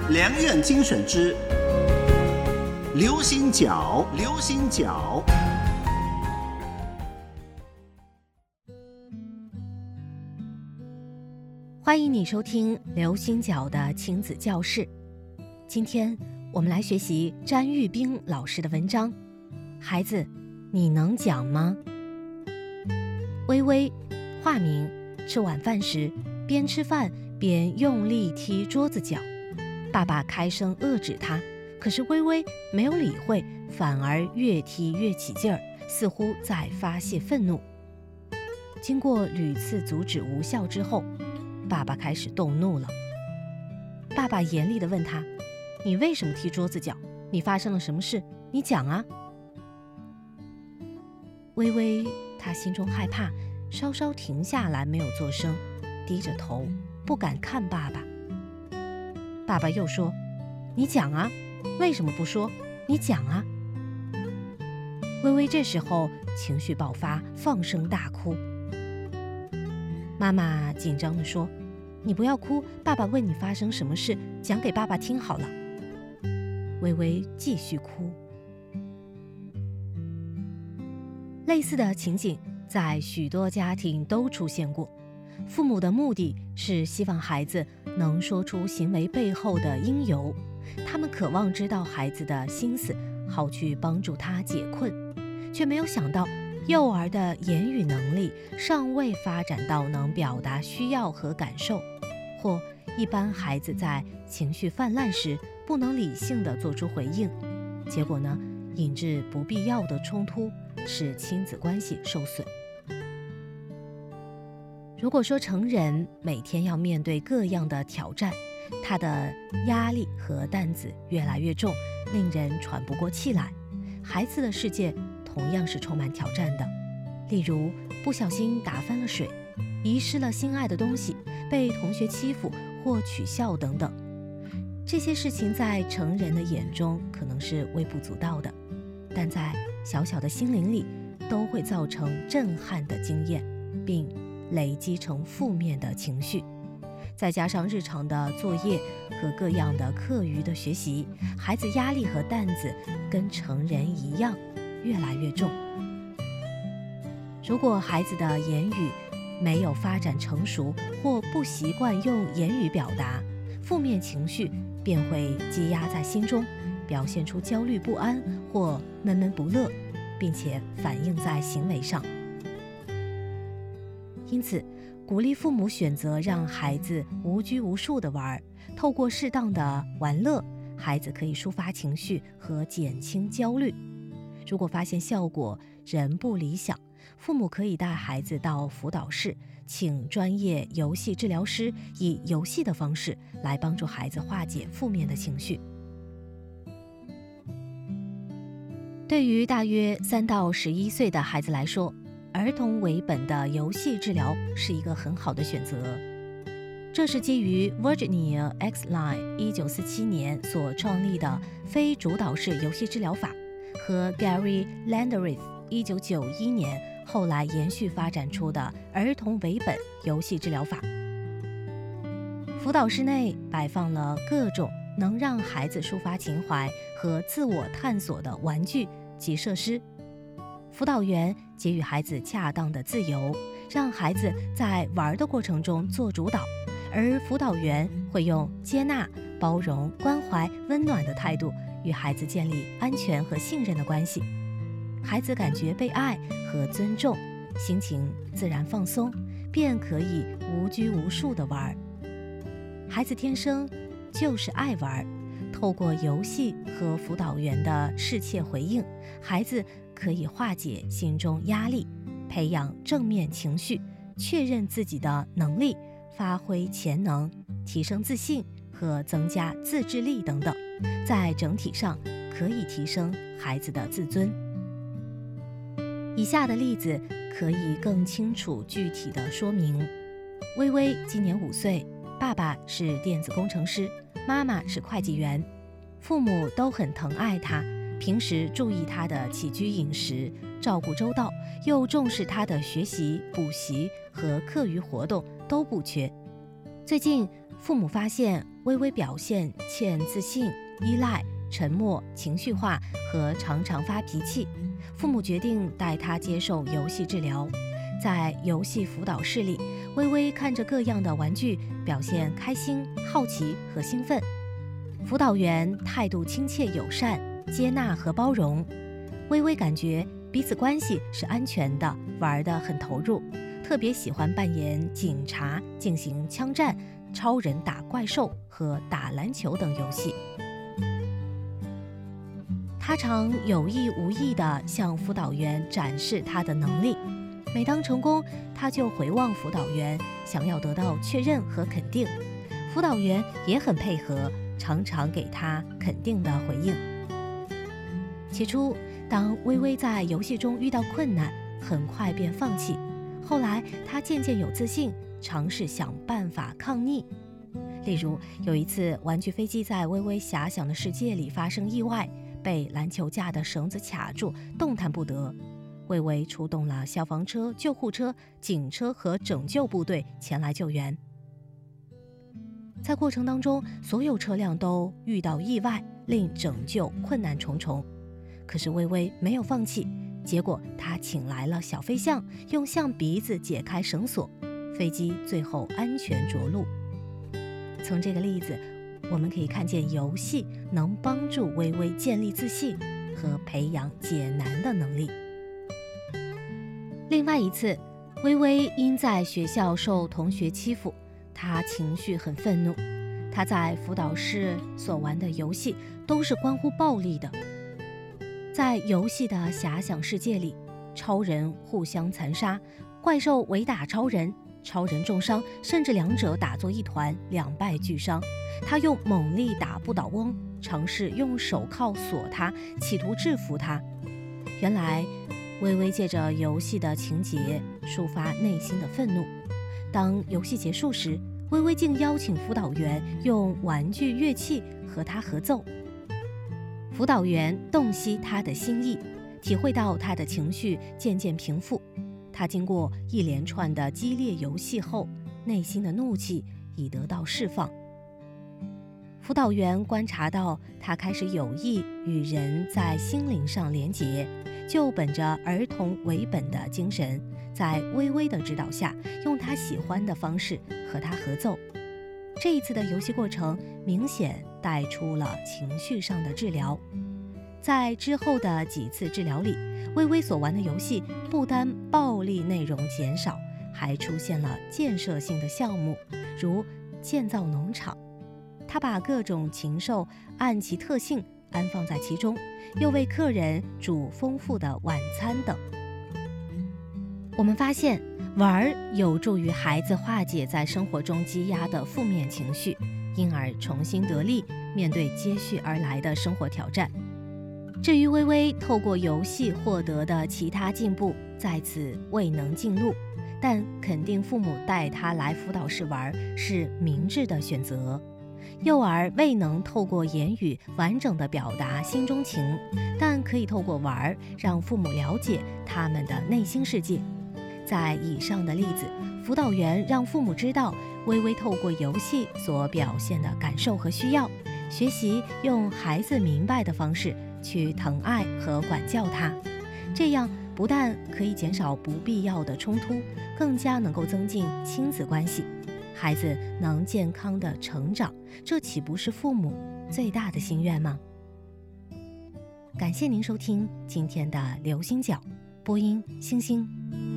良苑精选之流行角，流行角。 欢迎你收听流行角的亲子教室。今天我们来学习詹玉冰老师的文章。孩子，你能讲吗？微微，化名，吃晚饭时边吃饭边用力踢桌子角，爸爸开声遏止他，可是微微没有理会，反而越踢越起劲儿，似乎在发泄愤怒。经过屡次阻止无效之后，爸爸开始动怒了。爸爸严厉地问他：你为什么踢桌子角？你发生了什么事？你讲啊！微微他心中害怕，稍稍停下来，没有作声，低着头，不敢看爸爸。爸爸又说：你讲啊，为什么不说？你讲啊！微微这时候情绪爆发，放声大哭。妈妈紧张地说：你不要哭，爸爸问你发生什么事，讲给爸爸听好了。微微继续哭。类似的情景在许多家庭都出现过，父母的目的是希望孩子能说出行为背后的因由，他们渴望知道孩子的心思，好去帮助他解困，却没有想到幼儿的言语能力尚未发展到能表达需要和感受，或一般孩子在情绪泛滥时不能理性地做出回应，结果呢，引致不必要的冲突，使亲子关系受损。如果说成人每天要面对各样的挑战，他的压力和担子越来越重，令人喘不过气来，孩子的世界同样是充满挑战的。例如不小心打翻了水，遗失了心爱的东西，被同学欺负或取笑等等。这些事情在成人的眼中可能是微不足道的，但在小小的心灵里都会造成震撼的经验，并累积成负面的情绪。再加上日常的作业和各样的课余的学习，孩子压力和担子跟成人一样越来越重。如果孩子的言语没有发展成熟，或不习惯用言语表达，负面情绪便会积压在心中，表现出焦虑不安或闷闷不乐，并且反映在行为上。因此，鼓励父母选择让孩子无拘无束地玩，透过适当的玩乐，孩子可以抒发情绪和减轻焦虑。如果发现效果仍不理想，父母可以带孩子到辅导室，请专业游戏治疗师以游戏的方式来帮助孩子化解负面的情绪。对于大约3到11岁的孩子来说，儿童为本的游戏治疗是一个很好的选择。这是基于 Virginia X-Line 1947年所创立的非主导式游戏治疗法，和 Gary Landreth 1991年后来延续发展出的儿童为本游戏治疗法。辅导室内摆放了各种能让孩子抒发情怀和自我探索的玩具及设施，辅导员给予孩子恰当的自由，让孩子在玩的过程中做主导，而辅导员会用接纳、包容、关怀、温暖的态度与孩子建立安全和信任的关系。孩子感觉被爱和尊重，心情自然放松，便可以无拘无束地玩。孩子天生就是爱玩，透过游戏和辅导员的适切回应，孩子可以化解心中压力，培养正面情绪，确认自己的能力，发挥潜能，提升自信和增加自制力等等，在整体上可以提升孩子的自尊。以下的例子可以更清楚具体地说明。微微今年5岁，爸爸是电子工程师，妈妈是会计员，父母都很疼爱他，平时注意他的起居饮食，照顾周到，又重视他的学习、补习和课余活动都不缺。最近父母发现微微表现欠自信、依赖、沉默、情绪化和常常发脾气，父母决定带她接受游戏治疗。在游戏辅导室里，微微看着各样的玩具，表现开心、好奇和兴奋。辅导员态度亲切友善，接纳和包容。微微感觉彼此关系是安全的，玩得很投入，特别喜欢扮演警察，进行枪战、超人打怪兽和打篮球等游戏。他常有意无意地向辅导员展示他的能力，每当成功，他就回望辅导员，想要得到确认和肯定。辅导员也很配合，常常给他肯定的回应。起初，当微微在游戏中遇到困难，很快便放弃。后来，他渐渐有自信，尝试想办法抗逆。例如，有一次，玩具飞机在微微遐想的世界里发生意外，被篮球架的绳子卡住，动弹不得。微微出动了消防车、救护车、警车和拯救部队前来救援。在过程当中，所有车辆都遇到意外，令拯救困难重重。可是微微没有放弃，结果他请来了小飞象，用象鼻子解开绳索，飞机最后安全着陆。从这个例子，我们可以看见游戏能帮助微微建立自信和培养解难的能力。另外一次，微微因在学校受同学欺负，她情绪很愤怒。她在辅导室所玩的游戏都是关乎暴力的。在游戏的遐想世界里，超人互相残杀，怪兽围打超人，超人重伤，甚至两者打作一团，两败俱伤。他用猛力打不倒翁，尝试用手铐锁他，企图制服他。原来微微借着游戏的情节抒发内心的愤怒。当游戏结束时，微微竟邀请辅导员用玩具乐器和他合奏。辅导员洞悉他的心意，体会到他的情绪渐渐平复。他经过一连串的激烈游戏后，内心的怒气已得到释放。辅导员观察到他开始有意与人在心灵上连结，就本着儿童为本的精神，在微微的指导下，用他喜欢的方式和他合奏。这一次的游戏过程明显带出了情绪上的治疗。在之后的几次治疗里，微微所玩的游戏不单暴力内容减少，还出现了建设性的项目，如建造农场。他把各种禽兽按其特性安放在其中，又为客人煮丰富的晚餐等。我们发现，玩有助于孩子化解在生活中积压的负面情绪，因而重新得力，面对接续而来的生活挑战。至于微微透过游戏获得的其他进步，在此未能尽录，但肯定父母带他来辅导室玩是明智的选择。幼儿未能透过言语完整地表达心中情，但可以透过玩让父母了解他们的内心世界。在以上的例子，辅导员让父母知道微微透过游戏所表现的感受和需要，学习用孩子明白的方式去疼爱和管教他。这样不但可以减少不必要的冲突，更加能够增进亲子关系，孩子能健康的成长，这岂不是父母最大的心愿吗？感谢您收听今天的流星角，播音星星。